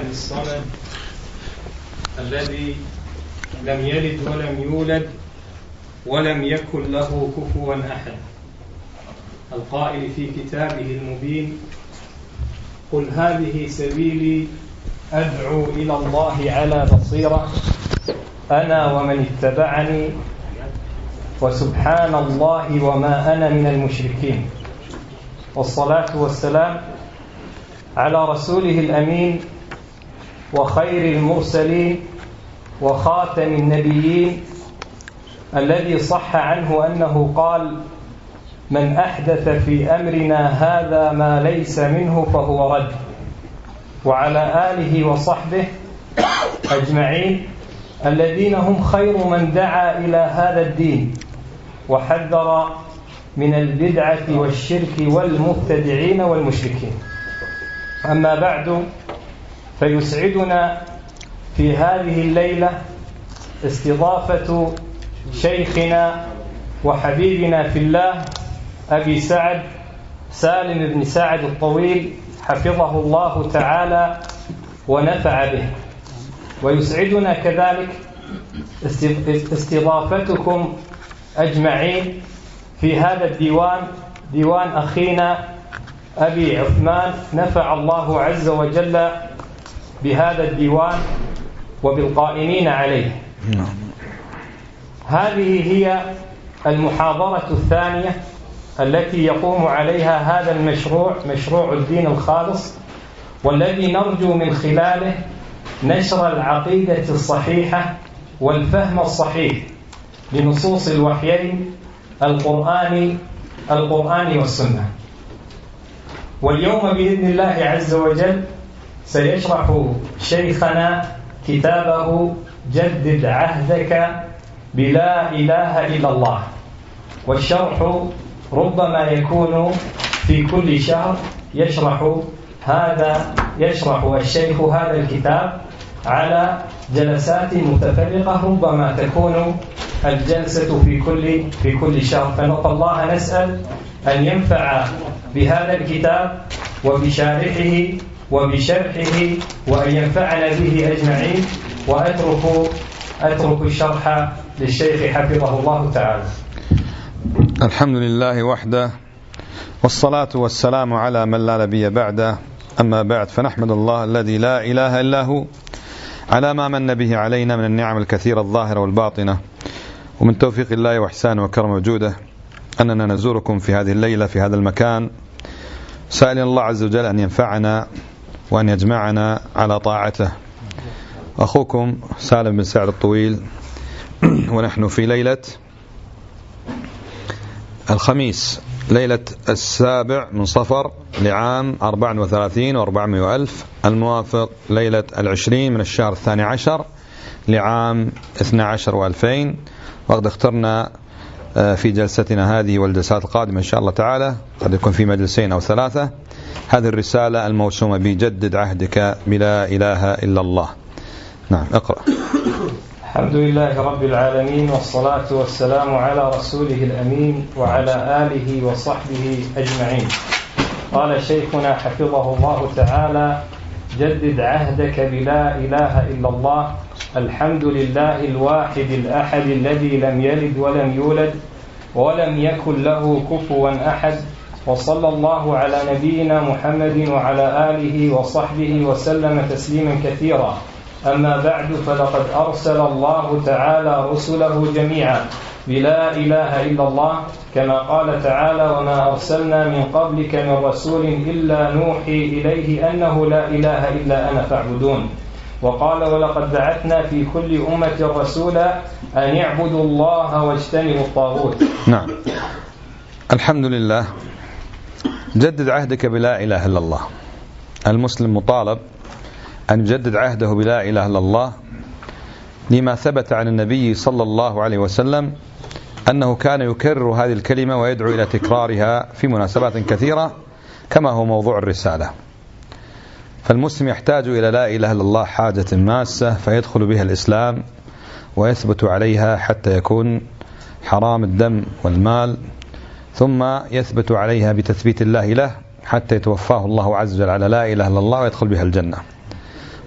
الصمد الذي لم يلد ولم يولد ولم يكن له كفوا أحد، القائل في كتابه المبين: قل هذه سبيلي أدعو إلى الله على بصيرة أنا ومن اتبعني وسبحان الله وما أنا من المشركين. والصلاة والسلام على رسوله الأمين وخير المرسلين وخاتم النبيين، الذي صح عنه أنه قال: من أحدث في أمرنا هذا ما ليس منه فهو رد. وعلى آله وصحبه أجمعين الذين هم خير من دعا إلى هذا الدين وحذر من البدعة والشرك والمبتدعين والمشركين. أما بعد، فيسعدنا في هذه الليلة استضافة شيخنا وحبيبنا في الله أبي سعد سالم بن سعد الطويل حفظه الله تعالى ونفع به. ويسعدنا كذلك استضافتكم أجمعين في هذا الديوان، ديوان أخينا أبي عثمان، نفع الله عز وجل بهذا الديوان وبالقائمين عليه. هذه هي المحاضرة الثانية التي يقوم عليها هذا المشروع، مشروع الدين الخالص، والذي نرجو من خلاله نشر العقيدة الصحيحة والفهم الصحيح لنصوص الوحيين القرآن والسنة. واليوم بإذن الله عز وجل سيشرح شيخنا كتابه جدد عهدك بلا إله إلا الله، والشرح ربما يكون في كل شهر يشرح الشيخ هذا الكتاب على جلسات متفرقة، ربما تكون الجلسة في كل شهر. فنسأل الله أن ينفع بهذا الكتاب وبشارحه وبشرحه وأن ينفعنا به أجمعين. وأترك الشرح للشيخ حفظه الله تعالى. الحمد لله وحده، والصلاة والسلام على من لا نبي بعده. أما بعد، فنحمد الله الذي لا إله إلا هو على ما من به علينا من النعم الكثيرة الظاهرة والباطنة، ومن توفيق الله وإحسانه وكرم وجوده أننا نزوركم في هذه الليلة في هذا المكان، سائلين الله عز وجل أن ينفعنا وأن يجمعنا على طاعته. أخوكم سالم بن سعد الطويل، ونحن في ليلة الخميس، ليلة 7 من صفر لعام 34 و400 ألف، الموافق ليلة 20 من الشهر 12 لعام 12 و2000. وقد اخترنا في جلستنا هذه والجلسات القادمة إن شاء الله تعالى، قد يكون في مجلسين أو ثلاثة، هذه الرسالة الموسومة بجدد عهدك بلا إله إلا الله. نعم، اقرأ. الحمد لله رب العالمين، والصلاة والسلام على رسوله الأمين وعلى آله وصحبه أجمعين. قال شيخنا حفظه الله تعالى: جدد عهدك بلا إله إلا الله. الحمد لله الواحد الأحد الذي لم يلد ولم يولد ولم يكن له كفوا أحد، وصلى الله على نبينا محمد وعلى آله وصحبه وسلم تسليما كثيرا. أما بعد، فلقد أرسل الله تعالى رسله جميعا بلا إله إلا الله، كما قال تعالى: وما أرسلنا من قبلك من رسول إلا نوحي إليه أنه لا إله إلا أنا فاعبدون. وقال: ولقد بعثنا في كل أمة رسولا أن يعبدوا الله واجتنبوا الطاغوت. نعم، الحمد لله. جدد عهدك بلا إله إلا الله. المسلم مطالب أن يجدد عهده بلا إله إلا الله، لما ثبت عن النبي صلى الله عليه وسلم أنه كان يكرر هذه الكلمة ويدعو إلى تكرارها في مناسبات كثيرة، كما هو موضوع الرسالة. فالمسلم يحتاج إلى لا إله إلا الله حاجة ماسة، فيدخل بها الإسلام ويثبت عليها حتى يكون حرام الدم والمال، ثم يثبت عليها بتثبيت الله له حتى يتوفاه الله عز وجل على لا إله إلا الله ويدخل بها الجنة.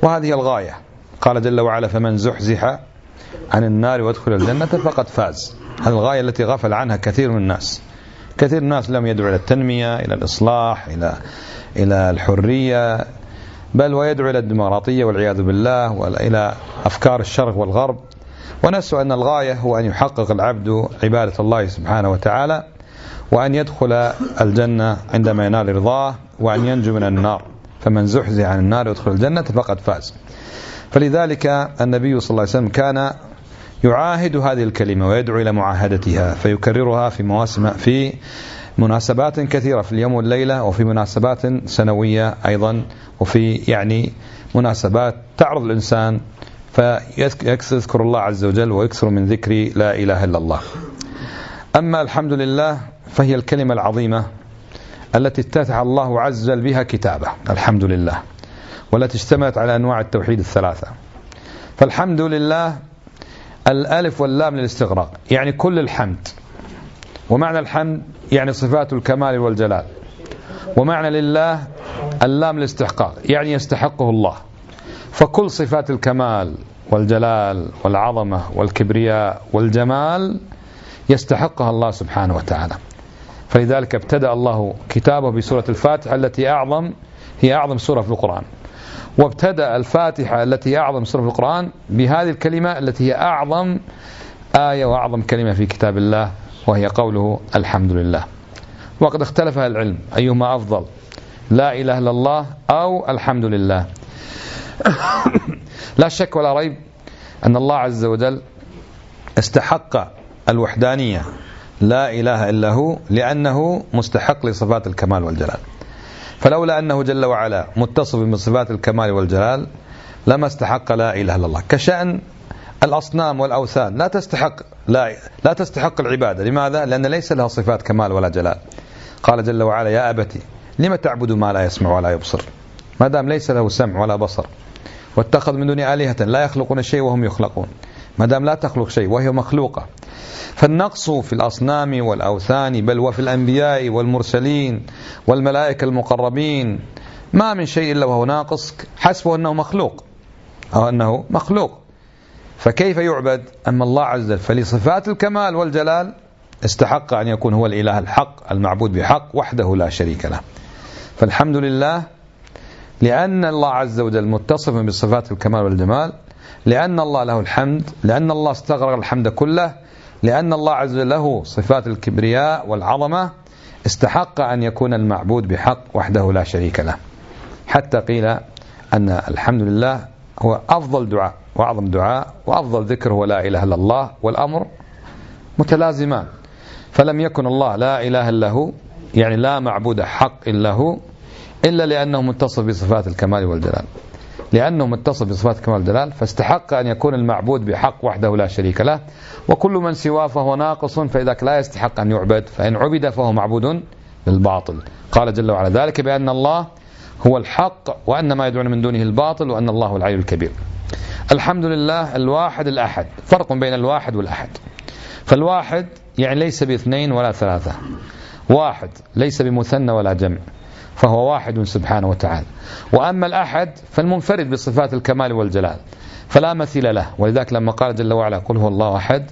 وهذه الغاية. قال جل وعلا فمن زحزح عن النار وادخل الجنة فقد فاز. هذه الغاية التي غفل عنها كثير من الناس. كثير من الناس لم يدعو إلى التنمية، إلى الإصلاح، إلى الحرية، بل ويدعو إلى الديمقراطية والعياذ بالله، وإلى أفكار الشرق والغرب، ونسوا أن الغاية هو أن يحقق العبد عبادة الله سبحانه وتعالى، وأن يدخل الجنة عندما ينال رضاه، وأن ينجو من النار. فمن زحزح عن النار ويدخل الجنة فقد فاز. فلذلك النبي صلى الله عليه وسلم كان يعاهد هذه الكلمة ويدعو إلى معاهدتها، فيكررها في مناسبات كثيرة، في اليوم والليلة، وفي مناسبات سنوية أيضا، وفي مناسبات تعرض الإنسان فيذكر الله عز وجل ويكثر من ذكر لا إله إلا الله. أما الحمد لله فهي الكلمة العظيمة التي افتتح الله عز وجل بها كتابه، الحمد لله، والتي اشتملت على أنواع التوحيد الثلاثة. فالحمد لله الألف واللام للاستغراق، يعني كل الحمد. ومعنى الحمد يعني صفات الكمال والجلال. ومعنى لله اللام للاستحقاق، يعني يستحقه الله. فكل صفات الكمال والجلال والعظمة والكبرياء والجمال يستحقها الله سبحانه وتعالى. فلذلك ابتدأ الله كتابه بسورة الفاتحة التي هي أعظم سورة في القرآن، وابتدأ الفاتحة التي هي أعظم سورة في القرآن بهذه الكلمة التي هي أعظم آية وأعظم كلمة في كتاب الله، وهي قوله الحمد لله. وقد اختلف أهل العلم أيهما أفضل، لا إله إلا الله أو الحمد لله. لا شك ولا ريب أن الله عز وجل استحق الوحدانية، لا إله إلا هو، لأنه مستحق لصفات الكمال والجلال. فلولا أنه جل وعلا متصف بصفات الكمال والجلال لما استحق لا إله إلا الله. كشأن الأصنام والأوثان لا تستحق العبادة. لماذا؟ لأن ليس لها صفات كمال ولا جلال. قال جل وعلا يا أبتي لم تعبد ما لا يسمع ولا يبصر، ما دام ليس له سمع ولا بصر. واتخذ من دون آلهة لا يخلقون شيء وهم يخلقون، ما دام لا تخلق شيء وهي مخلوقة. فالنقص في الأصنام والأوثان بل وفي الأنبياء والمرسلين والملائكة المقربين ما من شيء إلا وهو ناقص، حسبه أنه مخلوق أو أنه مخلوق، فكيف يعبد؟ أما الله عز وجل فلصفات الكمال والجلال استحق أن يكون هو الإله الحق المعبود بحق وحده لا شريك له. فالحمد لله لأن الله عز وجل متصف بصفات الكمال والجمال، لأن الله له الحمد، لأن الله استغرق الحمد كله، لأن الله عز وجل له صفات الكبرياء والعظمة، استحق أن يكون المعبود بحق وحده لا شريك له. حتى قيل أن الحمد لله هو أفضل دعاء وأعظم دعاء وأفضل ذكر هو لا إله إلا الله، والأمر متلازمان. فلم يكن الله لا إله إلا هو، يعني لا معبود حق إلا هو، إلا لأنه متصف بصفات الكمال والجلال. لأنه متصف بصفات الكمال والجلال فاستحق أن يكون المعبود بحق وحده لا شريك له، وكل من سواه فهو ناقص، فإذاك لا يستحق أن يعبد، فإن عبد فهو معبود بالباطل. قال جل وعلا ذلك بأن الله هو الحق وأن ما يدعون من دونه الباطل وأن الله هو العلي الكبير. الحمد لله الواحد الأحد. فرق بين الواحد والأحد. فالواحد يعني ليس باثنين ولا ثلاثة، واحد ليس بمثنى ولا جمع، فهو واحد سبحانه وتعالى. وأما الأحد فالمنفرد بصفات الكمال والجلال فلا مثيل له. ولذلك لما قال جل وعلا قل هو الله أحد،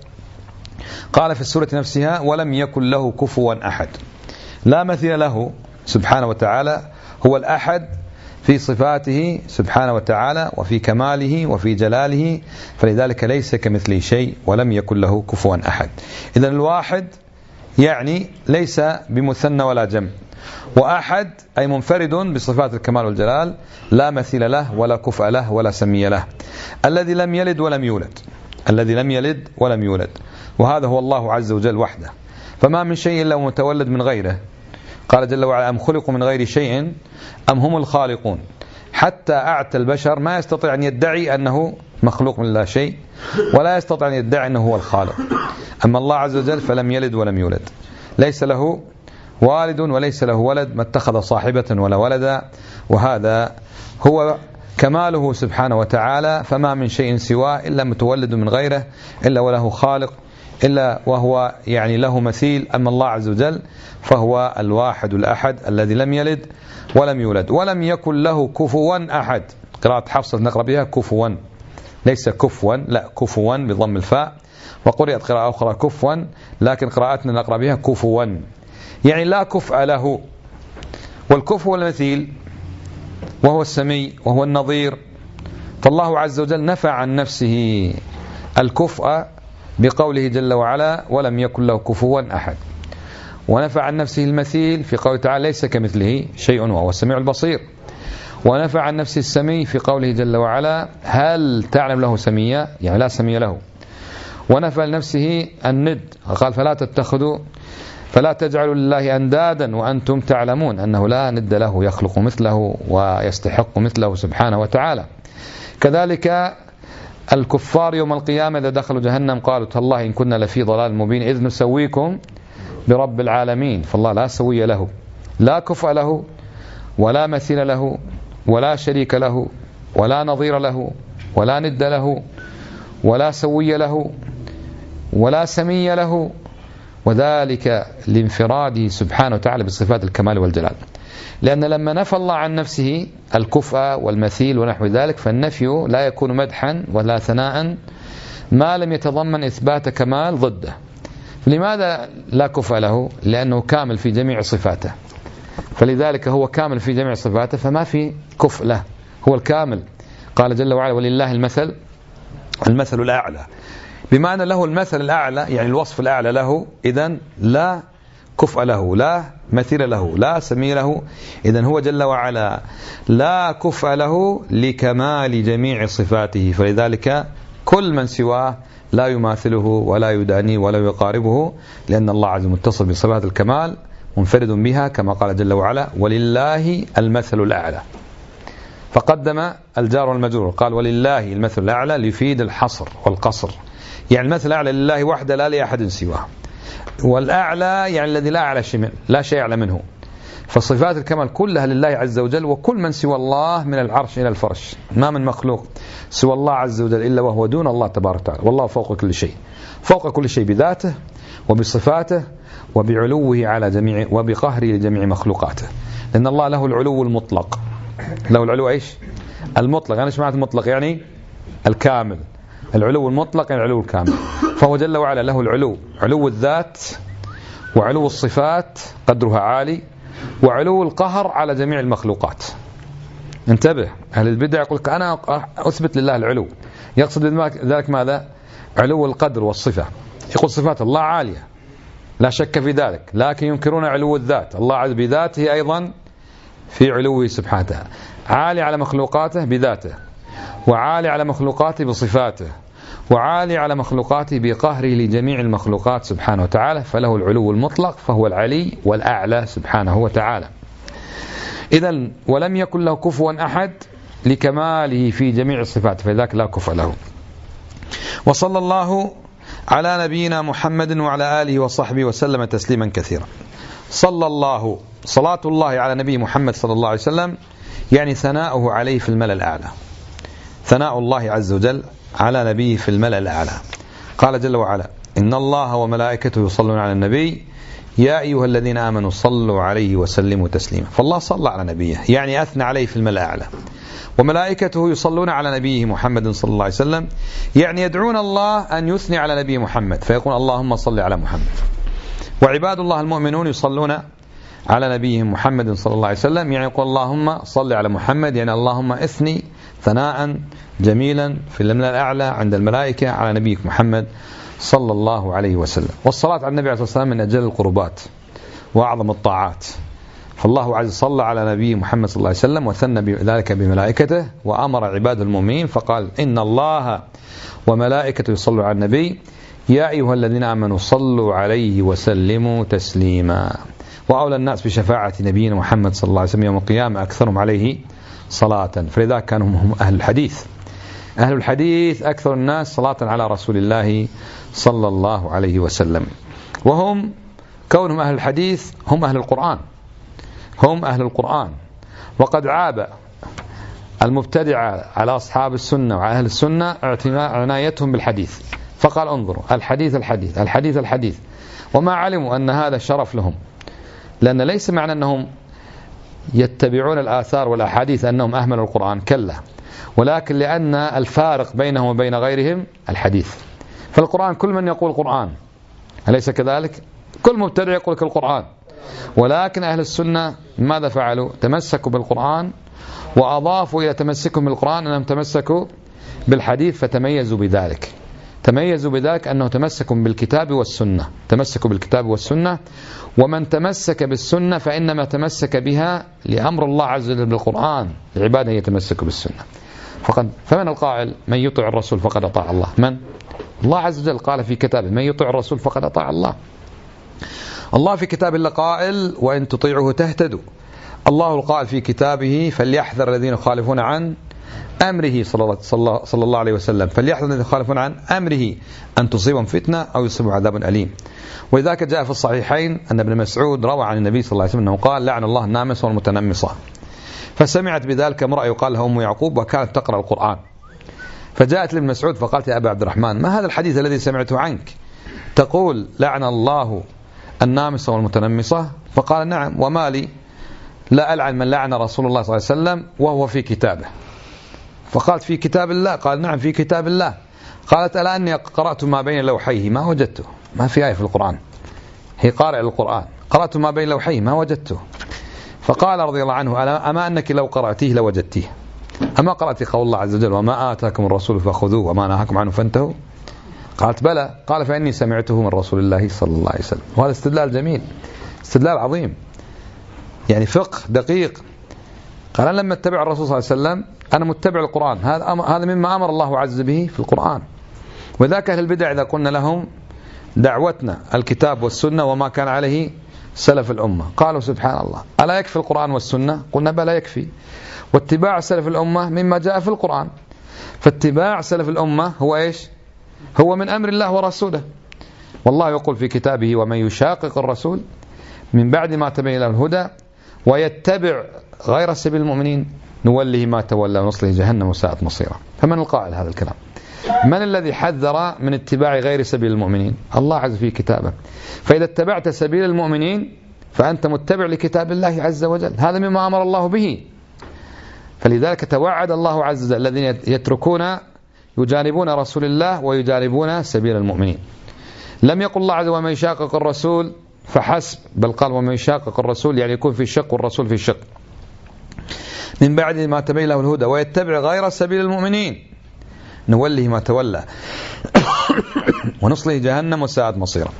قال في السورة نفسها ولم يكن له كفوا أحد. لا مثيل له سبحانه وتعالى، هو الأحد في صفاته سبحانه وتعالى وفي كماله وفي جلاله، فلذلك ليس كمثله شيء ولم يكن له كفوا أحد. إذن الواحد يعني ليس بمثنى ولا جمع، وأحد أي منفرد بصفات الكمال والجلال لا مثيل له ولا كفء له ولا سمي له، الذي لم يلد ولم يولد، الذي لم يلد ولم يولد، وهذا هو الله عز وجل وحده. فما من شيء إلا متولد من غيره. قال جل وعلا أم خلقوا من غير شيء أم هم الخالقون. حتى أعتى البشر ما يستطيع أن يدعي أنه مخلوق من لا شيء، ولا يستطيع أن يدعي أنه هو الخالق. أما الله عز وجل فلم يلد ولم يولد، ليس له والد وليس له ولد، ما اتخذ صاحبة ولا ولدا، وهذا هو كماله سبحانه وتعالى. فما من شيء سواه إلا متولد من غيره، إلا وله خالق، إلا وهو يعني له مثيل. أما الله عز وجل فهو الواحد الأحد الذي لم يلد ولم يولد ولم يكن له كفوا أحد. قراءة حفص نقرأ بها كفوا، ليس كفوا، لا كفوا بضم الفاء. وقرأت قراءة أخرى كفوا، لكن قراءتنا نقرأ بها كفوا، يعني لا كفء له. والكفء والمثيل وهو السمي وهو النظير، فالله عز وجل نفى عن نفسه الكفء بقوله جل وعلا ولم يكن له كفوا أحد، ونفى عن نفسه المثيل في قوله تعالى ليس كمثله شيء وهو السميع البصير، ونفى عن نفسه السمي في قوله جل وعلا هل تعلم له سميا، يعني لا سمي له. ونفى لنفسه الند، قال فلا تجعلوا لله أندادا وأنتم تعلمون أنه لا ند له يخلق مثله ويستحق مثله سبحانه وتعالى. كذلك الكفار يوم القيامة إذا دخلوا جهنم قالوا تالله إن كنا لفي ضلال مبين إذ نسويكم برب العالمين. فالله لا سوي له، لا كفء له، ولا مثيل له، ولا شريك له، ولا نظير له، ولا ند له، ولا سوي له، ولا سمي له، وذلك لانفراده سبحانه وتعالى بصفات الكمال والجلال. لأن لما نفى الله عن نفسه الكفء والمثيل ونحو ذلك فالنفي لا يكون مدحا ولا ثناء ما لم يتضمن إثبات كمال ضده. لماذا لا كفء له؟ لأنه كامل في جميع صفاته، فلذلك هو كامل في جميع صفاته فما في كفء له، هو الكامل. قال جل وعلا ولله المثل الأعلى، بما أن له المثل الأعلى يعني الوصف الأعلى له، إذن لا كفء له، لا مثيل له، لا سمي له. إذن هو جل وعلا لا كفء له لكمال جميع صفاته، فلذلك كل من سواه لا يماثله ولا يدانيه ولا يقاربه، لأن الله عز وجل متصل بصفات الكمال منفرد بها، كما قال جل وعلا ولله المثل الأعلى. فقدم الجار والمجرور، قال ولله المثل الأعلى ليفيد الحصر والقصر، يعني المثل الأعلى لله وحده لا لأحد سواه. والأعلى يعني الذي لا شيء أعلى منه. فصفات الكمال كلها لله عز وجل، وكل من سوى الله من العرش إلى الفرش ما من مخلوق سوى الله عز وجل إلا وهو دون الله تبارك وتعالى، والله فوق كل شيء، فوق كل شيء بذاته وبصفاته وبعلوه على جميع وبقهره لجميع مخلوقاته. لأن الله له العلو المطلق، له العلو إيش؟ المطلق. يعني إيش معنى المطلق؟ يعني الكامل. العلو المطلق يعني العلو الكامل. فهو جل وعلا له العلو، علو الذات وعلو الصفات قدرها عالي، وعلو القهر على جميع المخلوقات. انتبه، أهل البدع يقول لك أنا أثبت لله العلو، يقصد ذلك ماذا؟ علو القدر والصفة. يقول صفات الله عالية لا شك في ذلك، لكن ينكرون علو الذات. الله عز بذاته أيضا في علوه سبحانه، عالي على مخلوقاته بذاته، وعالي على مخلوقاته بصفاته، وعالي على مخلوقاته بقهره لجميع المخلوقات سبحانه وتعالى، فله العلو المطلق، فهو العلي والأعلى سبحانه وتعالى. إذن ولم يكن له كفوا أحد لكماله في جميع الصفات، فذاك لا كفء له. وصلى الله على نبينا محمد وعلى آله وصحبه وسلم تسليما كثيرا. صلى الله، صلاة الله على نبي محمد صلى الله عليه وسلم يعني ثناؤه عليه في الملأ الأعلى، ثناء الله عز وجل على نبيه في الملأ الأعلى. قال جل وعلا إن الله وملائكته يصلون على النبي يا أيها الذين آمنوا صلوا عليه وسلموا تسليما. فالله صلى على نبيه يعني أثنى عليه في الملأ الأعلى، وملائكته يصلون على نبيه محمد صلى الله عليه وسلم يعني يدعون الله أن يثني على نبي محمد، فيقول اللهم صل على محمد. وعباد الله المؤمنون يصلون على نبيهم محمد صلى الله عليه وسلم يعني يقول اللهم صل على محمد، يعني اللهم اثني ثناء جميلا في الملأ الأعلى عند الملائكة على نبيك محمد صلى الله عليه وسلم. والصلاة على النبي عليه الصلاة والسلام من أجل القربات وأعظم الطاعات، فالله عز وجل صلى على نبي محمد صلى الله عليه وسلم وثنى بذلك بملائكته، وأمر عباد المؤمنين فقال إن الله وملائكته يصلوا على النبي يا أيها الذين آمنوا صلوا عليه وسلموا تسليما. وأولى الناس بشفاعة نبينا محمد صلى الله عليه وسلم يوم القيامة أكثرهم عليه صلاة، فلذلك كانوا هم أهل الحديث. أهل الحديث أكثر الناس صلاة على رسول الله صلى الله عليه وسلم. وهم كونهم أهل الحديث هم أهل القرآن، هم أهل القرآن. وقد عاب المبتدعة على أصحاب السنة وعلى أهل السنة عنايتهم بالحديث، فقال انظروا الحديث الحديث الحديث الحديث، وما علموا أن هذا شرف لهم، لأن ليس معنى أنهم يتبعون الآثار والأحاديث أنهم أهملوا القرآن، كلا، ولكن لأن الفارق بينهم وبين غيرهم الحديث. فالقرآن كل من يقول القرآن، أليس كذلك؟ كل مبتدع يقول القرآن، ولكن أهل السنة ماذا فعلوا؟ تمسكوا بالقرآن، وأضافوا إلى تمسكهم بالقرآن أنهم تمسكوا بالحديث، فتميزوا بذلك. تميزوا بذلك أنه تمسكوا بالكتاب والسنة، تمسكوا بالكتاب والسنة. ومن تمسك بالسنة فإنما تمسك بها لأمر الله عز وجل بالقرآن، العبادة يتمسك بالسنة. فمن القائل من يطع الرسول فقد أطاع الله؟ من؟ الله عز وجل قال في كتابه من يطع الرسول فقد أطاع الله. الله في كتاب الله قائل وإن تطيعه تهتدوا. الله القائل في كتابه فليحذر الذين يخالفون عن أمره صلى الله عليه وسلم، فليحذر الذين يخالفون عن أمره أن تصيبهم فتنة أو يصيبهم عذاب أليم. ولذلك جاء في الصحيحين أن ابن مسعود روى عن النبي صلى الله عليه وسلم أنه قال لعن الله النامصة والمتنمصة. فسمعت بذلك امرأة يقال لها أم يعقوب وكانت تقرأ القرآن، فجاءت لابن مسعود فقالت يا أبا عبد الرحمن ما هذا الحديث الذي سمعته عنك تقول لعن الله النامصة والمتنمصة؟ فقال نعم، وما لي لا ألعن من لعن رسول الله صلى الله عليه وسلم وهو في كتابه. فقالت في كتاب الله؟ قال نعم في كتاب الله. قالت ألا أني قرأت ما بين لوحيه ما وجدته، ما في آية في القرآن، هي قارئ القرآن، قرأت ما بين لوحيه ما وجدته. فقال رضي الله عنه أما أنك لو قرأتيه لوجدتيه، أما قرأت قول الله عز وجل وما آتاكم الرسول فخذوه وما نهاكم عنه فانتهوا؟ قالت بلى. قال فإني سمعته من رسول الله صلى الله عليه وسلم. وهذا استدلال جميل، استدلال عظيم، يعني فقه دقيق. قال أنا لما اتبع الرسول صلى الله عليه وسلم أنا متبع القرآن، هذا مما أمر الله عز به في القرآن. وذاك أهل البدع إذا قلنا لهم دعوتنا الكتاب والسنة وما كان عليه سلف الأمة، قالوا سبحان الله ألا يكفي القرآن والسنة؟ قلنا بلى يكفي، واتباع سلف الأمة مما جاء في القرآن. فاتباع سلف الأمة هو إيش؟ هو من أمر الله ورسوله. والله يقول في كتابه ومن يشاقق الرسول من بعد ما تبين له الهدى ويتبع غير سبيل المؤمنين نوله ما تولى ونصله جهنم وساءت مصيره. فمن القائل هذا الكلام؟ من الذي حذر من اتباع غير سبيل المؤمنين؟ الله عز في كتابه. فإذا اتبعت سبيل المؤمنين فأنت متبع لكتاب الله عز وجل، هذا مما أمر الله به. فلذلك توعد الله عز وجل الذين يجانبون رسول الله ويجانبون سبيل المؤمنين. لم يقل الله عز وجل ومن يشاقق الرسول فحسب، بل قال ومن يشاقق الرسول يعني يكون في شق والرسول في شق، من بعد ما تبين له الهدى ويتبع غير سبيل المؤمنين نوله ما تولى ونصله جهنم وساءت مصيره.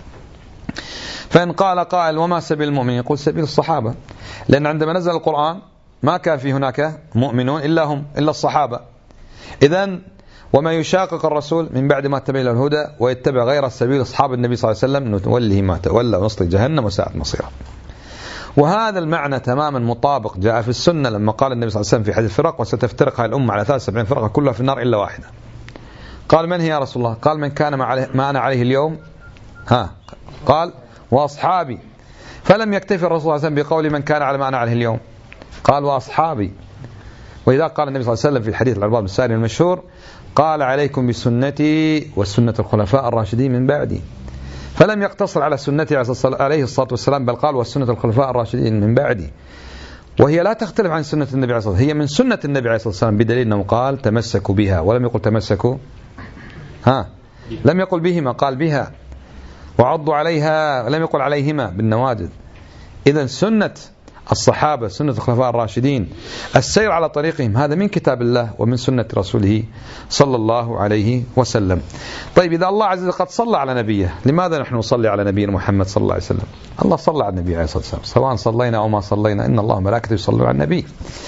فإن قال قائل وما سبيل المؤمنين؟ يقول سبيل الصحابة، لأن عندما نزل القرآن ما كان في هناك مؤمنون إلا هم، إلا الصحابة. إذن وما يشاقق الرسول من بعد ما تبين له الهدى ويتبع غير سبيل أصحاب النبي صلى الله عليه وسلم نوله ما تولى ونصله جهنم وساءت مصيره. وهذا المعنى تماما مطابق جاء في السنة لما قال النبي صلى الله عليه وسلم في حديث الفرق وستفترق هذه الأمة على 73 فرقة كلها في النار إلا واحدة. قال من هي يا رسول الله؟ قال من كان ما أنا عليه اليوم قال وأصحابي. فلم يكتفي الرسول صلى الله عليه وسلم بقول من كان على ما أنا عليه اليوم، قال وأصحابي. وإذا قال النبي صلى الله عليه وسلم في الحديث العرباض بن الساري المشهور قال عليكم بسنتي والسنة الخلفاء الراشدين من بعدي. فلم يقتصر على سنته عليه الصلاة والسلام، بل قال والسنة الخلفاء الراشدين من بعدي، وهي لا تختلف عن سنة النبي عليه الصلاة والسلام، هي من سنة النبي عليه الصلاة والسلام، بدليل أنه قال تمسكوا بها ولم يقل تمسكوا لم يقل بهما، قال بها، وعضوا عليها لم يقل عليهما بالنواجذ. إذن سنة الصحابة سنة الخلفاء الراشدين السير على طريقهم هذا من كتاب الله ومن سنة رسوله صلى الله عليه وسلم. طيب إذا الله عز وجل قد صلى على نبيه، لماذا نحن نصلي على نبينا محمد صلى الله عليه وسلم؟ الله صلى على النبي عليه الصلاة والسلام سواء صلينا أو ما صلينا، إن الله وملائكته يصلون على النبي.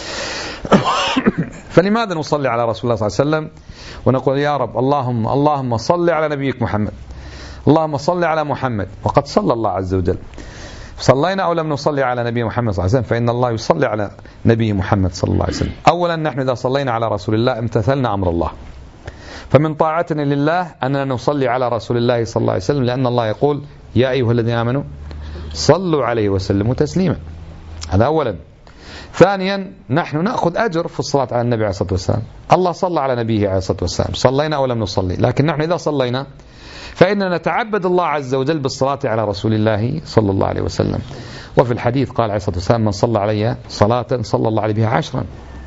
فلماذا نصلي على رسول الله صلى الله عليه وسلم ونقول يا رب اللهم صل على نبيك محمد، اللهم صل على محمد، وقد صلى الله عز وجل. صلينا أو لم نصلي على نبي محمد صلى الله عليه وسلم؟ فإن الله يصلي على نبي محمد صلى الله عليه وسلم. أولا نحن إذا صلينا على رسول الله امتثلنا أمر الله، فمن طاعتنا لله أننا نصلي على رسول الله صلى الله عليه وسلم، لأن الله يقول يا أيها الذين آمنوا صلوا عليه وسلموا تسليما. هذا أولا. ثانيا نحن نأخذ أجر في الصلاة على النبي عليه الصلاة والسلام، الله صلى على نبيه عليه الصلاة والسلام، صلينا أو لم نصلي، لكن نحن إذا صلينا فإننا نتعبد الله عز وجل بالصلاة على رسول الله صلى الله عليه وسلم. وفي الحديث قال عليه الصلاة والسلام من صلى علي صلاة صلى الله عليه بها 10.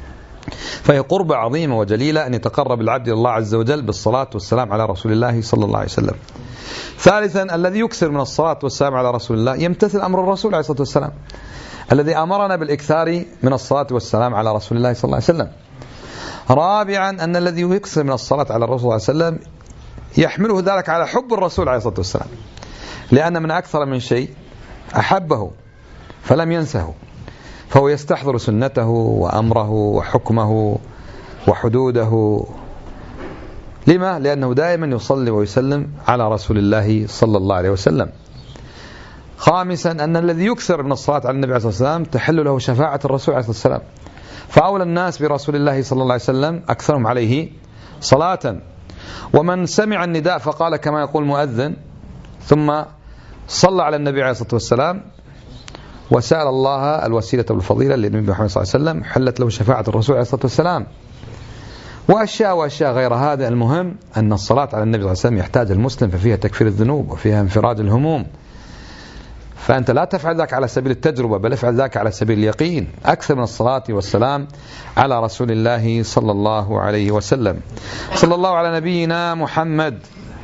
فهي قربة عظيمة وجليلة أن يتقرب العبد إلى الله عز وجل بالصلاة والسلام على رسول الله صلى الله عليه وسلم. ثالثا الذي يكثر من الصلاة والسلام على رسول الله يمتثل أمر الرسول عليه الصلاة والسلام الذي أمرنا بالإكثار من الصلاة والسلام على رسول الله صلى الله عليه وسلم. رابعا أن الذي يكثر من الصلاة على الرسول صلى الله عليه وسلم يحمله ذلك على حب الرسول عليه الصلاة والسلام، لأن من أكثر من شيء أحبه فلم ينسه، فهو يستحضر سنته وأمره وحكمه وحدوده. لما؟ لأنه دائما يصلي ويسلم على رسول الله صلى الله عليه وسلم. خامسا أن الذي يكثر من الصلاة على النبي عليه الصلاة والسلام تحل له شفاعة الرسول عليه الصلاة والسلام، فأولى الناس برسول الله صلى الله عليه وسلم أكثرهم عليه صلاة. ومن سمع النداء فقال كما يقول المؤذن ثم صلى على النبي عليه الصلاة والسلام وسأل الله الوسيلة والفضيلة للنبي محمد صلى الله عليه وسلم حلت له شفاعة الرسول عليه الصلاة والسلام. وأشياء غير هذا. المهم أن الصلاة على النبي صلى الله عليه وسلم يحتاج المسلم، ففيها تكفير الذنوب وفيها انفراج الهموم. فأنت لا تفعل ذلك على سبيل التجربة، بل افعل ذلك على سبيل اليقين. أكثر من الصلاة والسلام على رسول الله صلى الله عليه وسلم. صلى الله على نبينا محمد.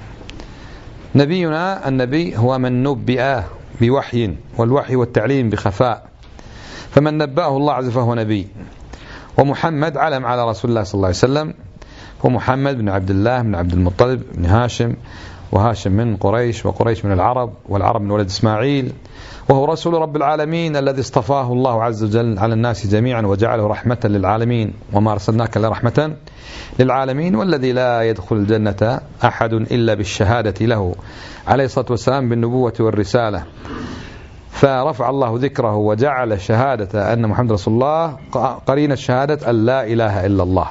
نبينا النبي هو من نبئ بوحي، والوحي والتعليم بخفاء، فمن نبأه الله عز وجل فهو نبي. ومحمد علم على رسول الله صلى الله عليه وسلم، هو محمد بن عبد الله بن عبد المطلب بن هاشم، وهاشم من قريش، وقريش من العرب، والعرب من ولد إسماعيل، وهو رسول رب العالمين الذي اصطفاه الله عز وجل على الناس جميعا وجعله رحمة للعالمين، وما أرسلناك إلا رحمة للعالمين، والذي لا يدخل الجنة أحد إلا بالشهادة له عليه الصلاة والسلام بالنبوة والرسالة. فرفع الله ذكره وجعل شهادة أن محمد رسول الله قرين الشهادة أن لا إله إلا الله.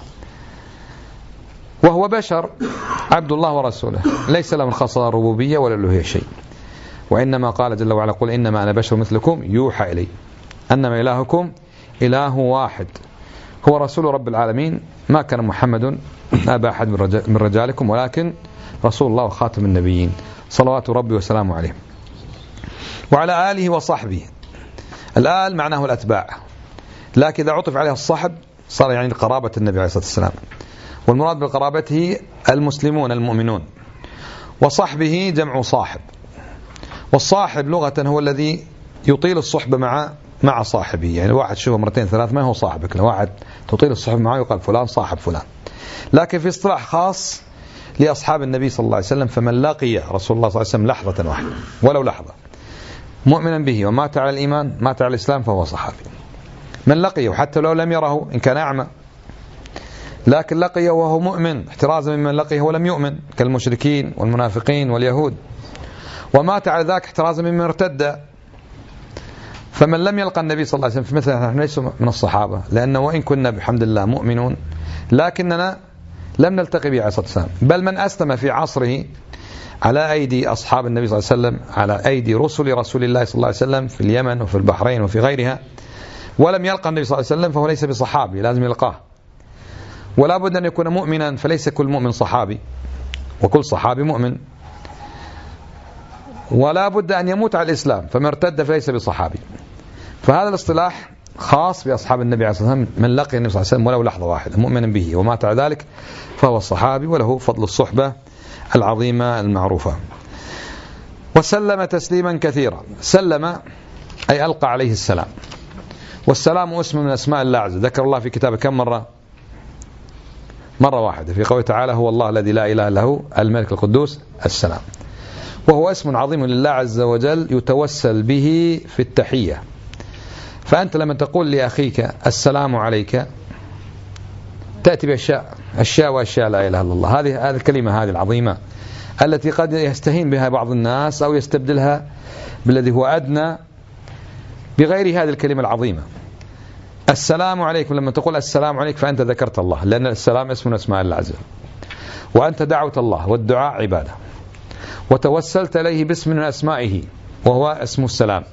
وهو بشر عبد الله ورسوله، ليس له من خصائص الربوبية ولا الألوهية شيء، وإنما قال جل وعلا قل إنما أنا بشر مثلكم يوحى إلي أنما إلهكم إله واحد. هو رسول رب العالمين، ما كان محمد أبا أحد من رجالكم ولكن رسول الله وخاتم النبيين صلوات ربي وسلامه عليه. وعلى آله وصحبه. الآل معناه الأتباع، لكن إذا عطف عليها الصحب صار يعني قرابة النبي عليه الصلاة والسلام، والمراد بقرابته المسلمون المؤمنون. وصحبه جمع صاحب، والصاحب لغة هو الذي يطيل الصحبة مع صاحبه. يعني واحد شوفه مرتين ثلاث ما هو صاحبك، لو واحد تطيل الصحبة معه يقال فلان صاحب فلان. لكن في اصطلاح خاص لأصحاب النبي صلى الله عليه وسلم، فمن لقي رسول الله صلى الله عليه وسلم لحظة واحدة ولو لحظة مؤمنا به ومات على الإيمان مات على الإسلام فهو صحابي. من لقيه حتى لو لم يره إن كان أعمى، لكن لقيه وهو مؤمن احترازا ممن لقيه ولم يؤمن كالمشركين والمنافقين واليهود، ومات على ذاك احترازا ممن ارتد. فمن لم يلقى النبي صلى الله عليه وسلم فمثل نحن ليس من الصحابة، لأنه وإن كنا بحمد الله مؤمنون لكننا لم نلتقي به عليه الصلاة والسلام. بل من أسلم في عصره على أيدي أصحاب النبي صلى الله عليه وسلم، على أيدي رسول الله صلى الله عليه وسلم في اليمن وفي البحرين وفي غيرها، ولم يلقى النبي صلى الله عليه وسلم فهو ليس بصحابي، لازم يلقاه. ولا بد أن يكون مؤمنا، فليس كل مؤمن صحابي وكل صحابي مؤمن. ولا بد أن يموت على الإسلام، فمن ارتد فليس بصحابي. فهذا الاصطلاح خاص بأصحاب النبي عليه الصلاة والسلام، من لقي النبي صلى الله عليه وسلم ولو لحظة واحدة مؤمنا به ومات على ذلك فهو الصحابي، وله فضل الصحبة العظيمة المعروفة. وسلم تسليما كثيرا. سلم أي ألقى عليه السلام، والسلام اسم من أسماء الله عز وجل، ذكر الله في كتابه كم مرة؟ مرة واحدة في قوله تعالى هو الله الذي لا إله إلا هو الملك القدوس السلام. وهو اسم عظيم لله عز وجل يتوسل به في التحية. فأنت لما تقول لأخيك السلام عليك تأتي بأشياء وأشياء لا إله إلا الله. هذه الكلمة هذه العظيمة التي قد يستهين بها بعض الناس أو يستبدلها بالذي هو أدنى بغير هذه الكلمة العظيمة. السلام عليكم، لما تقول السلام عليك فأنت ذكرت الله، لأن السلام اسم من أسماء الله عز وجل، وأنت دعوت الله، والدعاء عبادة، وتوسلت إليه باسم من أسمائه وهو اسم السلام،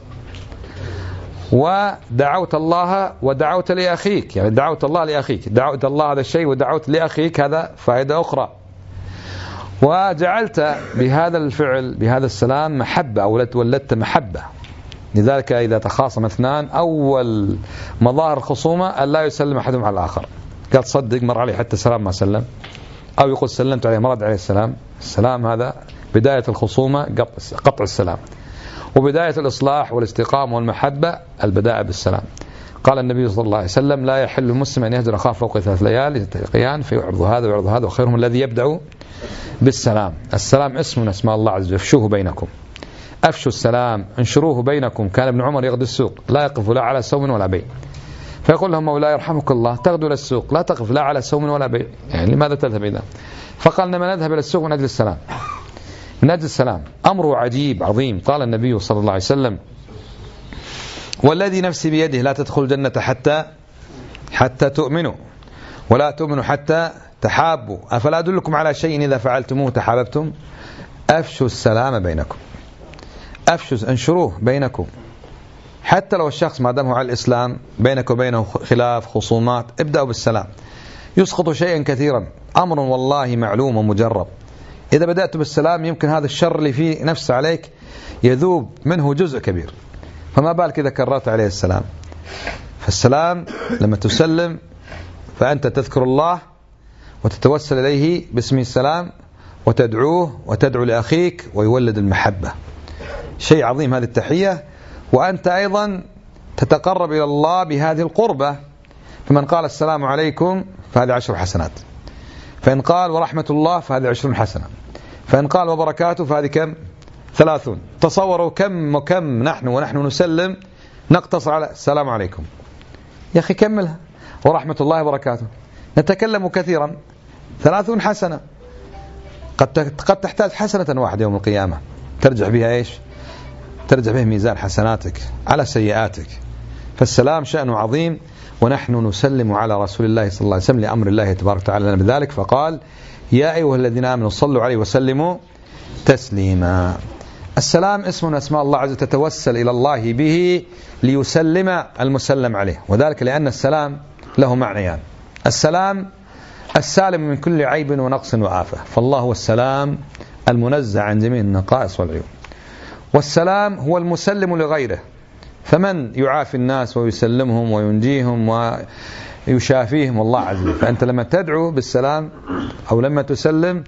ودعوت الله ودعوت لأخيك، يعني دعوت الله لأخيك، دعوت الله هذا الشيء ودعوت لأخيك هذا فائدة أخرى. وجعلت بهذا الفعل بهذا السلام محبة، أو ولدت محبة. لذلك إذا تخاصم اثنان أول مظاهر الخصومة أن لا يسلم أحدهم على الآخر، قال تصدق مر عليه حتى سلام ما سلم، أو يقول سلمت عليه مرد عليه السلام. السلام هذا بداية الخصومة قطع السلام، وبداية الإصلاح والاستقامة والمحبة البداء بالسلام. قال النبي صلى الله عليه وسلم لا يحل المسلم أن يهجر أخاه فوق 3 ليال يتلقيان فيعرض هذا ويعرض هذا وخيرهم الذي يبدأ بالسلام. السلام اسم من أسماء الله عز وجل، افشوه بينكم، أفشوا السلام انشروه بينكم. كان ابن عمر يغدو السوق لا يقف لا على سوم ولا بيع، فيقول لهم مولاي يرحمك الله تغدو إلى السوق لا تقف لا على سوم ولا بيع، يعني لماذا تذهب إذا؟ فقال إنما نذهب إلى السوق من أجل السلام، من أجل السلام. أمره عجيب عظيم. قال النبي صلى الله عليه وسلم والذي نفسي بيده لا تدخل الجنة حتى تؤمنوا ولا تؤمنوا حتى تحابوا، أفلا أدلكم على شيء إذا فعلتموه تحاببتم؟ أفشوا السلام بينكم، أفشوا انشروه بينكم، حتى لو الشخص ما دامه على الإسلام بينك وبينه خلاف خصومات ابدأوا بالسلام، يسقط شيئا كثيرا. أمر والله معلوم ومجرب، إذا بدأت بالسلام يمكن هذا الشر اللي فيه نفس عليك يذوب منه جزء كبير، فما بالك إذا كررت عليه السلام. فالسلام لما تسلم فأنت تذكر الله وتتوسل إليه باسم السلام وتدعوه وتدعو لأخيك ويولد المحبة. شيء عظيم هذه التحية، وأنت أيضا تتقرب إلى الله بهذه القربة. فمن قال السلام عليكم فهذه 10 حسنات، فإن قال ورحمة الله فهذه 20 حسنة، فإن قال وبركاته فهذه كم؟ 30. تصوروا كم وكم نحن ونحن نسلم نقتصر على السلام عليكم. يا أخي كملها ورحمة الله وبركاته. نتكلم كثيرا 30 حسنة، قد تحتاج حسنة واحدة يوم القيامة ترجع بها إيش؟ ترجع به ميزان حسناتك على سيئاتك. فالسلام شأنه عظيم، ونحن نسلم على رسول الله صلى الله عليه وسلم لأمر الله تبارك وتعالى لنا بذلك، فقال يا أيها الذين آمنوا صلوا عليه وسلموا تسليما. السلام اسم من أسماء الله عز وجل تتوسل إلى الله به ليسلم المسلم عليه، وذلك لأن السلام له معنيان. السلام السالم من كل عيب ونقص وآفة، فالله هو السلام المنزه عن جميع النقائص والعيوب، والسلام هو المسلم لغيره، فمن يعافي الناس ويسلمهم وينجيهم ويشافيهم الله عز وجل. فأنت لما تدعو بالسلام أو لما تسلم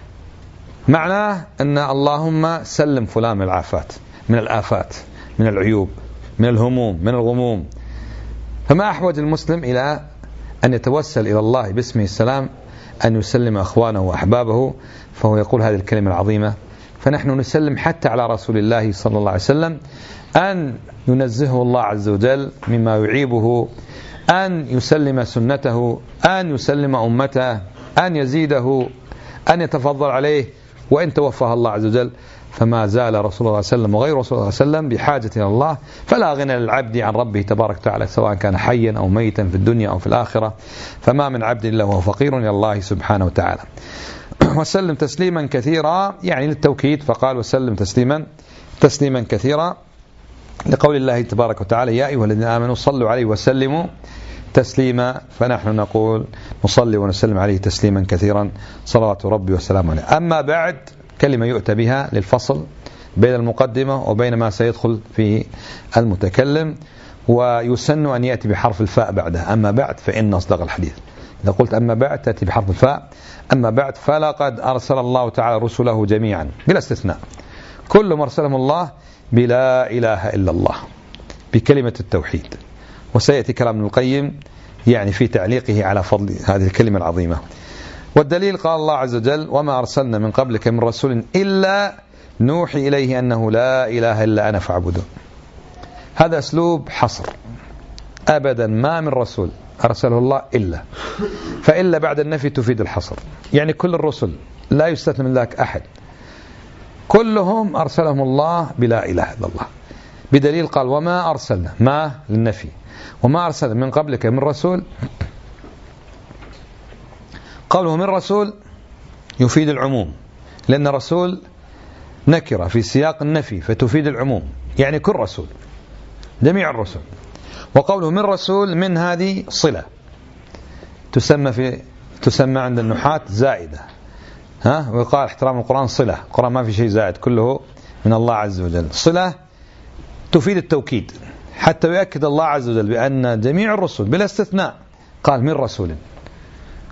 معناه أن اللهم سلم فلان من العافات، من الآفات، من العيوب، من الهموم، من الغموم. فما أحوج المسلم إلى أن يتوسل إلى الله باسمه السلام أن يسلم أخوانه وأحبابه، فهو يقول هذه الكلمة العظيمة. فنحن نسلم حتى على رسول الله صلى الله عليه وسلم أن ينزهه الله عز وجل مما يعيبه، أن يسلم سنته، أن يسلم أمته، أن يزيده، أن يتفضل عليه، وإن توفاه الله عز وجل فما زال رسول الله صلى الله عليه وسلم وغير رسول الله صلى الله عليه وسلم بحاجة إلى الله، فلا غنى للعبد عن ربه تبارك وتعالى سواء كان حيا أو ميتا في الدنيا أو في الآخرة، فما من عبد إلا وهو فقير إلى الله سبحانه وتعالى. وسلم تسليما كثيرا يعني للتوكيد، فقال وسلم تسليما كثيرا لقول الله تبارك وتعالى يا أيها الذين آمنوا صلوا عليه وسلموا تسليما، فنحن نقول نصلي ونسلم عليه تسليما كثيرا صلوات ربي وسلامه عليه. أما بعد، كلمة يؤتى بها للفصل بين المقدمة وبين ما سيدخل في المتكلم، ويسن أن يأتي بحرف الفاء بعده. أما بعد فإن أصدق الحديث. إذا قلت أما بعد تأتي بحرف الفاء. أما بعد فلقد أرسل الله تعالى رسله جميعا بلا استثناء، كل ما أرسلهم الله بلا إله إلا الله، بكلمة التوحيد. وسيأتي كلام ابن القيم يعني في تعليقه على فضل هذه الكلمة العظيمة. والدليل قال الله عز وجل وما أرسلنا من قبلك من رسول إلا نوحي إليه أنه لا إله إلا أنا فاعبدون. هذا أسلوب حصر، أبدا ما من رسول أرسله الله إلا، فإلا بعد النفي تفيد الحصر، يعني كل الرسل لا يستثنى من ذلك أحد، كلهم أرسلهم الله بلا إله إلا الله، بدليل قال وما أرسلنا، ما للنفي، وما أرسلنا من قبلك من رسول. قوله من رسول يفيد العموم، لأن رسول نكرة في سياق النفي فتفيد العموم، يعني كل رسول، جميع الرسل. وقوله من رسول من هذه صلة تسمى عند النحاة زائدة، ويقال احترام القرآن صلة، القرآن ما في شيء زائد كله من الله عز وجل. صلة تفيد التوكيد، حتى يؤكد الله عز وجل بأن جميع الرسل بلا استثناء قال من رسول،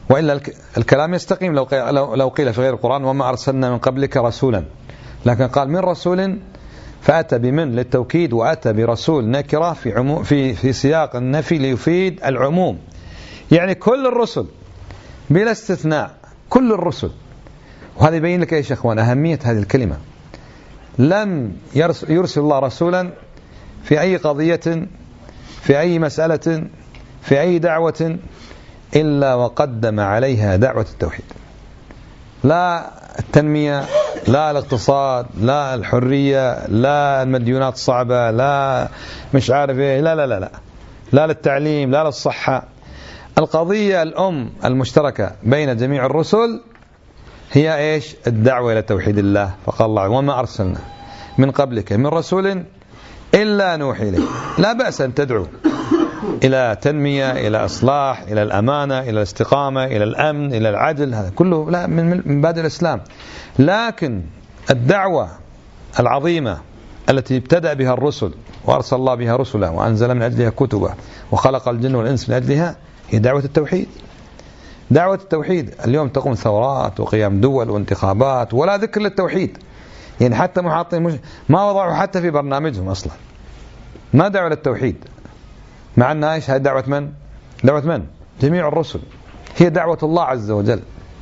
وإلا الكلام يستقيم لو قيل في غير القرآن وما أرسلنا من قبلك رسولا، لكن قال من رسول فأتى بمن للتوكيد، وأتى برسول نكرة في سياق النفي ليفيد العموم، يعني كل الرسل بلا استثناء، كل الرسل. وهذا يبين لك يا إخوان أهمية هذه الكلمة. لم يرسل الله رسولا في أي قضية، في أي مسألة، في أي دعوة، إلا وقدم عليها دعوة التوحيد. لا التنمية، لا الاقتصاد، لا الحرية، لا المديونات الصعبة، لا مش عارف ايه، لا لا لا لا لا للتعليم، لا للصحة. القضية الأم المشتركة بين جميع الرسل هي ايش؟ الدعوة إلى توحيد الله. فقال الله وما أرسلنا من قبلك من رسول إلا نوحي إليه. لا بأس أن تدعو إلى تنمية، إلى إصلاح، إلى الأمانة، إلى الاستقامة، إلى الأمن، إلى العدل، هذا كله لا من مبادئ الإسلام. لكن الدعوة العظيمة التي ابتدأ بها الرسل وأرسل الله بها رسله وأنزل من أجلها كتبه وخلق الجن والإنس من أجلها هي دعوة التوحيد. دعوة التوحيد. اليوم تقوم ثورات وقيام دول وانتخابات ولا ذكر للتوحيد، يعني حتى محاطين ما وضعوا حتى في برنامجهم أصلا، ما دعوا للتوحيد، مع أنها إيش؟ هذه دعوة من؟ دعوة من؟ جميع الرسل، هي دعوة الله عز وجل.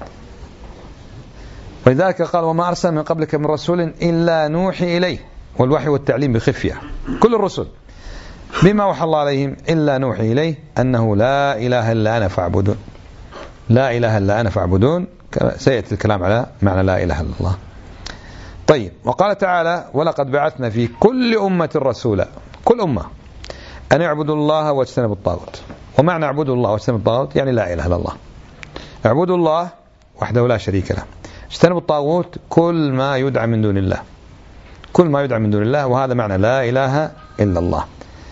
ولذلك قال وما أرسل من قبلك من رسول إلا نوحي إليه، والوحي والتعليم بخفية. كل الرسل بما وحى الله عليهم إلا نوحي إليه أنه لا إله إلا أنا فاعبدون. لا إله إلا أنا فاعبدون، سيأتي الكلام على معنى لا إله إلا الله. طيب، وقال تعالى ولقد بعثنا في كل أمة رسولا، كل أمة، أن يعبدوا الله واجتنبوا الطاغوت. ومعنى اعبدوا الله واجتنبوا الطاغوت يعني لا إله إلا الله. اعبدوا الله وحده لا شريك له، اجتنبوا الطاغوت كل ما يدعى من دون الله، كل ما يدعى من دون الله، وهذا معنى لا إله إلا الله.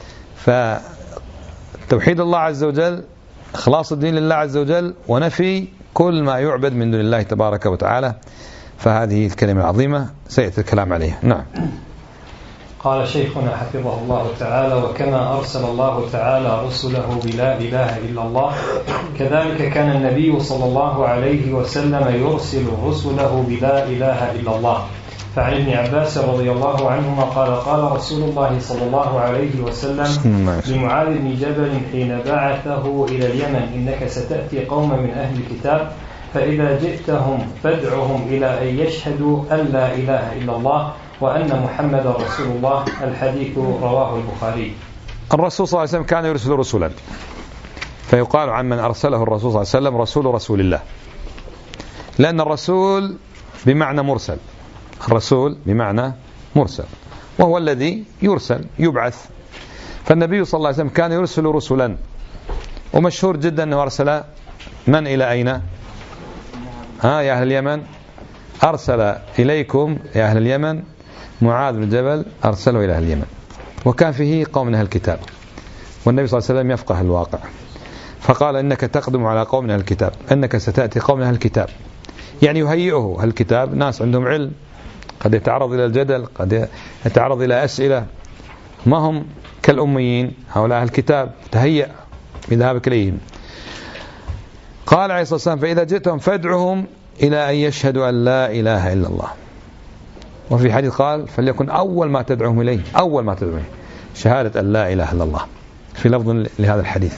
فتوحيد الله عز وجل، إخلاص الدين لله عز وجل، ونفي كل ما يعبد من دون الله تبارك وتعالى. فهذه الكلمة العظيمة سيأتي الكلام عليها. نعم. قال شيخنا حفظه الله تعالى وكما أرسل الله تعالى رسله بلا إله إلا الله، كذلك كان النبي صلى الله عليه وسلم يرسل رسله بلا إله إلا الله. فعن ابن عباس رضي الله عنهما قال قال رسول الله صلى الله عليه وسلم لمعاذ بن جبل حين بعثه إلى اليمن إنك ستأتي قوما من أهل الكتاب فإذا جئتهم فادعهم إلى أن يشهدوا أن لا إله إلا الله وأن محمد رسول الله. الحديث رواه البخاري. الرسول صلى الله عليه وسلم كان يرسل رسلا، فيقال عن من أرسله الرسول صلى الله عليه وسلم رسول الله، لأن الرسول بمعنى مرسل، الرسول بمعنى مرسل، وهو الذي يرسل يبعث. فالنبي صلى الله عليه وسلم كان يرسل رسلا، ومشهور جدا أنه أرسل من إلى أين؟ يا أهل اليمن أرسل إليكم يا أهل اليمن معاذ بن جبل أرسله إلى أهل اليمن، وكان فيه قوم من أهل الكتاب، والنبي صلى الله عليه وسلم يفقه الواقع، فقال إنك تقدم على قوم من أهل الكتاب، إنك ستأتي قوم من أهل الكتاب، يعني يهيئه أهل الكتاب، ناس عندهم علم، قد يتعرض إلى الجدل، قد يتعرض إلى أسئلة، ما هم كالأميين، هؤلاء أهل الكتاب، تهيأ بذهابك إليهم. قال عليه الصلاة والسلام فإذا جئتهم فادعهم إلى أن يشهدوا أن لا إله إلا الله. وفي حديث قال فليكن أول ما تدعوهم إليه، أول ما تدعوهم شهادة أن لا إله إلا الله، في لفظ لهذا الحديث.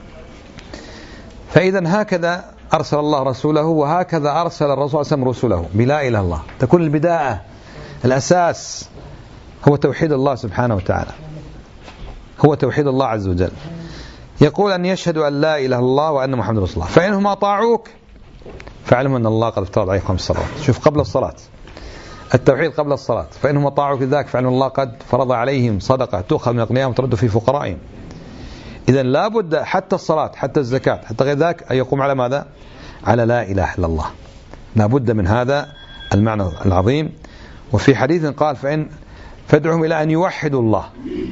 فإذا هكذا أرسل الله رسوله، وهكذا أرسل الرسول صلى الله عليه وسلم رسوله بلا إله إلا الله. تكون البداية، الأساس هو توحيد الله سبحانه وتعالى، هو توحيد الله عز وجل. يقول أن يشهدوا أن لا إله إلا الله وأن محمد رسول الله، فإنهم أطاعوك فاعلموا أن الله قد افترض عليكم الصلاة. شوف، قبل الصلاة، التوحيد قبل الصلاة. فإنهم أطاعوك ذاك فاعلموا الله قد فرض عليهم صدقة تؤخذ من أغنيائهم وترد في فقرائهم. إذن لا بد حتى الصلاة، حتى الزكاة، حتى غير ذاك أن يقوم على ماذا؟ على لا إله إلا الله. لا بد من هذا المعنى العظيم. وفي حديث قال فادعهم إلى أن يوحدوا الله،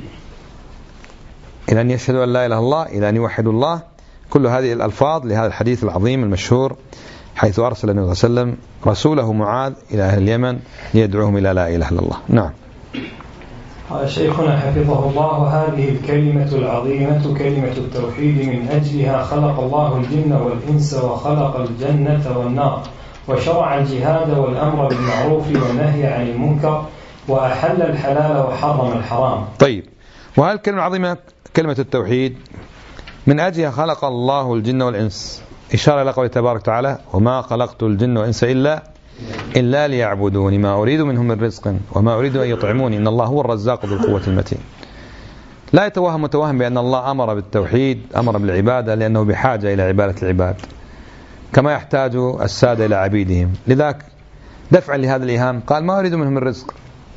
إلى أن يشهدوا أن لا إله إلا الله، إلى أن يوحدوا الله. كل هذه الألفاظ لهذا الحديث العظيم المشهور، حيث أرسل النبي صلى الله عليه وسلم رسوله معاذ إلى أهل اليمن ليدعوهم إلى لا إله إلا الله. نعم. قال شيخنا حفظه الله: هذه الكلمة العظيمة كلمة التوحيد من أجلها خلق الله الجن والإنس وخلق الجنة والنار، وشرع الجهاد والأمر بالمعروف والنهي عن المنكر، وأحل الحلال وحرم الحرام. طيب، وهذه الكلمة العظيمة كلمة التوحيد من أجلها خلق الله الجن والإنس، إشارة إلى قوله تبارك وتعالى: وما خلقت الجن والإنس إلا ليعبدون ما أريد منهم من رزق وما أريد أن يطعموني إن الله هو الرزاق ذو القوة المتين. لا يتوهم متوهم بأن الله أمر بالتوحيد، أمر بالعبادة، لأنه بحاجة إلى عبادة العباد كما يحتاج السادة إلى عبيدهم. لذلك دفعا لهذا الإيهام قال: ما أريد منهم من رزق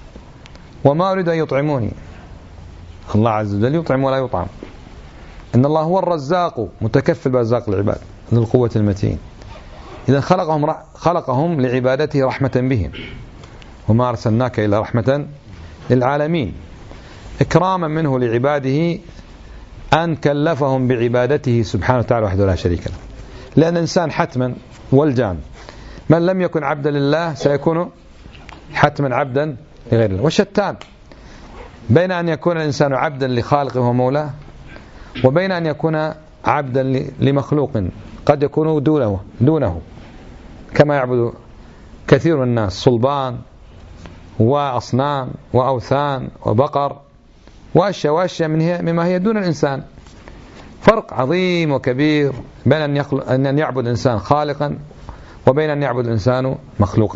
وما أريد أن يطعموني. الله عز وجل يطعم ولا يطعم. إن الله هو الرزاق متكفل برزاق العباد ذو القوة المتين. إذا خلقهم لعبادته رحمة بهم، وما أرسلناك إلا رحمة للعالمين، إكراما منه لعباده أن كلفهم بعبادته سبحانه وتعالى وحده لا شريك له. لأن الإنسان حتما والجان من لم يكن عبدا لله سيكون حتما عبدا لغير الله، وشتان بين أن يكون الإنسان عبدا لخالقه ومولاه وبين أن يكون عبدا لمخلوق قد يكون دونه كما يعبد كثير من الناس صلبان وأصنام وأوثان وبقر وأشياء مما هي دون الإنسان. فرق عظيم وكبير بين أن يعبد الإنسان خالقا وبين أن يعبد الإنسان مخلوقا.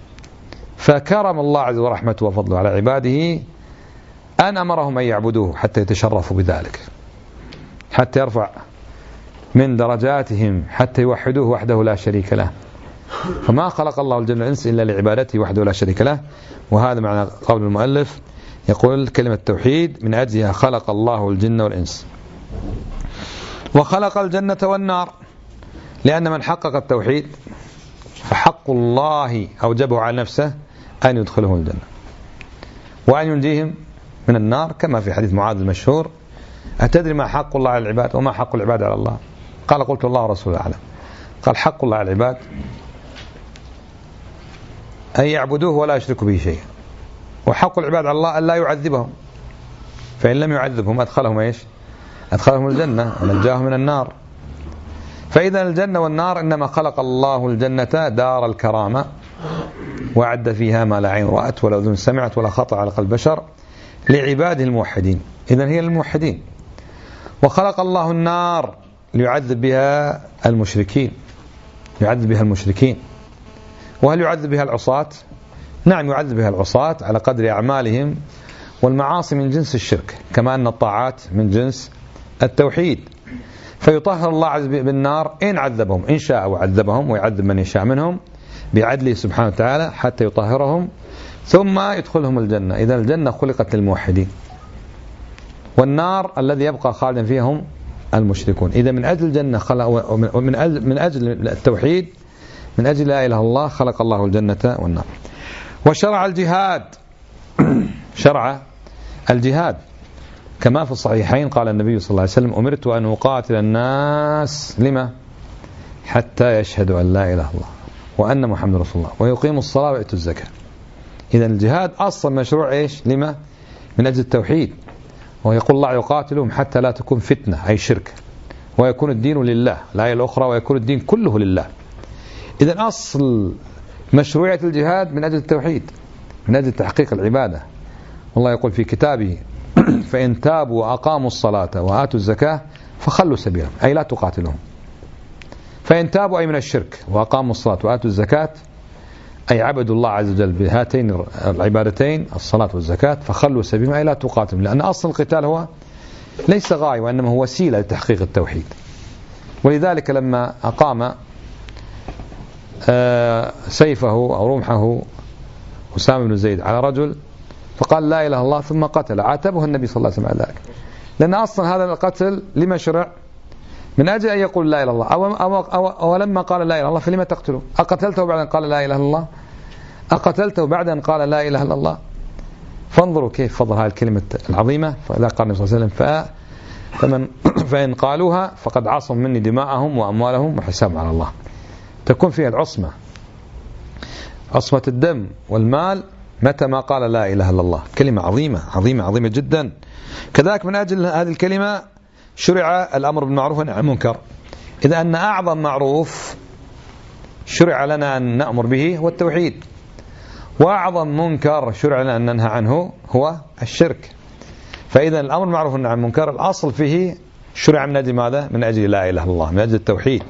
فكرم الله عز وجل ورحمته وفضله على عباده أن أمرهم أن يعبدوه حتى يتشرفوا بذلك، حتى يرفع من درجاتهم، حتى يوحدوه وحده لا شريك له. فما خلق الله الجن والإنس إلا لعبادته وحده لا شريك له. وهذا معنى قول المؤلف، يقول كلمة التوحيد من أجلها خلق الله الجن والإنس. وخلق الجنة والنار، لأن من حقق التوحيد فحق الله أوجبه على نفسه أن يدخله الجنة وأن ينجيهم من النار، كما في حديث معاذ المشهور: أتدري ما حق الله على العباد وما حق العباد على الله؟ قال: قلت الله ورسوله أعلم. قال: حق الله على العباد أن يعبدوه ولا يشركوا به شيئا، وحق العباد على الله أن لا يعذبهم، فإن لم يعذبهم أدخلهم الجنة ونجاهم من النار. فإذا الجنة والنار إنما خلق الله الجنة دار الكرامة وأعد فيها ما لا عين رأت ولا أذن سمعت ولا خطر على قلب بشر لعباده الموحدين، إذن هي للموحدين. وخلق الله النار ليعذب بها المشركين، وهل يعذب بها العصاة؟ نعم، يعذب بها العصاة على قدر أعمالهم، والمعاصي من جنس الشرك كما أن الطاعات من جنس التوحيد. فيطهر الله عز وجل بالنار إن عذبهم، إن شاء وعذبهم، ويعذب من يشاء منهم بعدله سبحانه وتعالى حتى يطهرهم ثم يدخلهم الجنة. إذا الجنة خلقت للموحدين، والنار الذي يبقى خالدا فيهم المشركون. إذا من أجل الجنة من أجل التوحيد، من أجل لا إله إلا الله، خلق الله الجنة والنار. وشرع الجهاد شرع الجهاد كما في الصحيحين قال النبي صلى الله عليه وسلم: أمرت أن أقاتل الناس لما؟ حتى يشهدوا أن لا إله إلا الله وأن محمد رسول الله ويقيموا الصلاة ويؤتوا الزكاة. إذا الجهاد أصلا مشروع لما؟ من أجل التوحيد. ويقول الله: يقاتلهم حتى لا تكون فتنة، أي شرك، ويكون الدين لله. الآية الأخرى: ويكون الدين كله لله. إذا أصل مشروعية الجهاد من أجل التوحيد، من أجل تحقيق العبادة. والله يقول في كتابه: فإن تابوا وأقاموا الصلاة وآتوا الزكاة فخلوا سبيلهم، أي لا تقاتلهم. فإن تابوا أي من الشرك وأقاموا الصلاة وآتوا الزكاة أي عبدوا الله عز وجل بهاتين العبادتين الصلاة والزكاة، فخلوا سبيلهم أي لا تقاتلهم. لأن أصل القتال هو ليس غاية وإنما هو وسيلة لتحقيق التوحيد. ولذلك لما أقام سيفه أو رمحه أسامة بن زيد على رجل فقال لا إله إلا الله ثم قتل، عاتبه النبي صلى الله عليه وسلم على ذلك، لأن أصلا هذا القتل لما شرع؟ من أجل أن يقول لا إله إلا الله. ولما قال لا إله إلا الله فلما تقتله؟ أقتلته بعد أن قال لا إله إلا الله؟ أقتلته بعد أن قال لا إله إلا الله؟ فانظروا كيف فضل هذه الكلمة العظيمة. فذا قال النبي صلى الله عليه وسلم: فإن قالوها فقد عصم مني دماءهم وأموالهم وحسابهم على الله. تكون فيها العصمة، عصمة الدم والمال متى ما قال لا إله إلا الله. كلمة عظيمة عظيمة عظيمة جدا. كذلك من أجل هذه الكلمة شرع الأمر بالمعروف والنهي عن المنكر، إذا أن أعظم معروف شرع لنا أن نأمر به هو التوحيد، وأعظم منكر شرع لنا أن ننهى عنه هو الشرك. فإذا الأمر بالمعروف والنهي عن المنكر الأصل فيه شرع من أجل ماذا؟ من أجل لا إله إلا الله، من أجل التوحيد.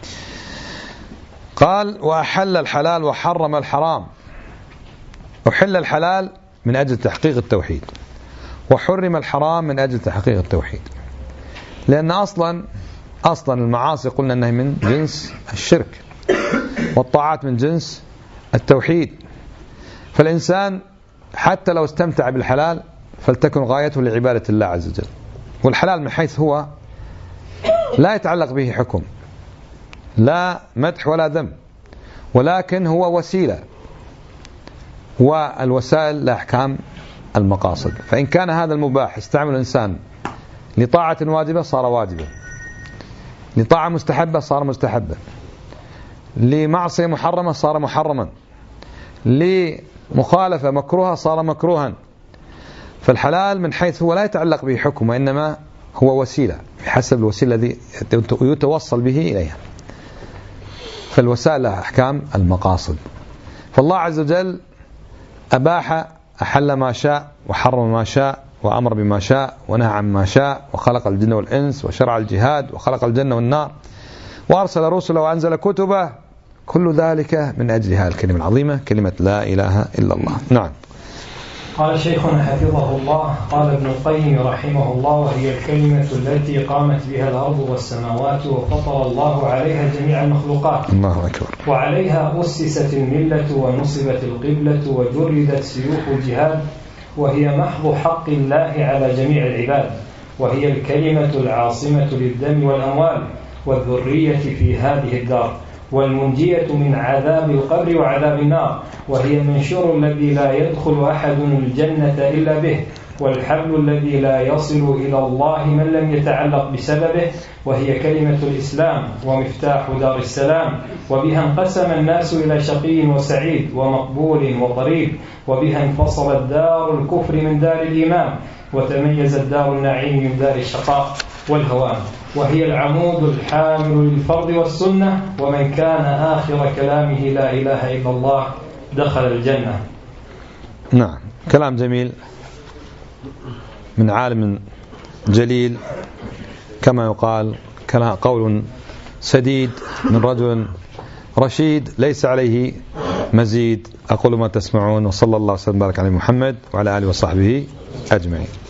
قال وأحل الحلال وحرم الحرام. أحل الحلال من أجل تحقيق التوحيد، وحرم الحرام من أجل تحقيق التوحيد، لأن أصلا المعاصي قلنا أنها من جنس الشرك، والطاعات من جنس التوحيد. فالإنسان حتى لو استمتع بالحلال فلتكن غايته لعبادة الله عز وجل. والحلال من حيث هو لا يتعلق به حكم، لا مدح ولا ذم، ولكن هو وسيلة، والوسائل لأحكام المقاصد. فإن كان هذا المباح استعمل الإنسان لطاعة واجبة صار واجبا، لطاعة مستحبة صار مستحبا، لمعصية محرمة صار محرما، لمخالفة مكروهة صار مكروها. فالحلال من حيث هو لا يتعلق به حكم، وإنما هو وسيلة بحسب الوسيلة التي يتوصل به إليها. فالوسائل لها أحكام المقاصد. فالله عز وجل أحل ما شاء وحرم ما شاء وأمر بما شاء ونهى عن ما شاء، وخلق الجن والإنس وشرع الجهاد وخلق الجنة والنار وأرسل رسله وأنزل كتبه، كل ذلك من أجل هذه الكلمة العظيمة كلمة لا إله إلا الله. نعم. قال شيخنا حفظه الله: قال ابن القيم رحمه الله: وهي الكلمة التي قامت بها الأرض والسماوات وفطر الله عليها جميع المخلوقات، الله أكبر، وعليها أسست الملة ونصبت القبلة وجردت سيوف الجهاد، وهي محض حق الله على جميع العباد، وهي الكلمة العاصمة للدم والأموال والذرية في هذه الدار، والمنجية من عذاب القبر وعذاب النار، وهي المنشور الذي لا يدخل أحد الجنة إلا به، والحبل الذي لا يصل إلى الله من لم يتعلق بسببه، وهي كلمة الإسلام ومفتاح دار السلام، وبها انقسم الناس إلى شقي وسعيد ومقبول وطريد، وبها انفصلت دار الكفر من دار الإيمان، وتميزت دار النعيم من دار الشقاء والهوان، وهي العمود الحامل للفرض والسنة، ومن كان آخر كلامه لا إله إلا الله دخل الجنة. نعم، كلام جميل من عالم جليل، كما يقال قول سديد من رجل رشيد ليس عليه مزيد. أقول ما تسمعون، وصلى الله وسلم وبارك على محمد وعلى آله وصحبه أجمعين.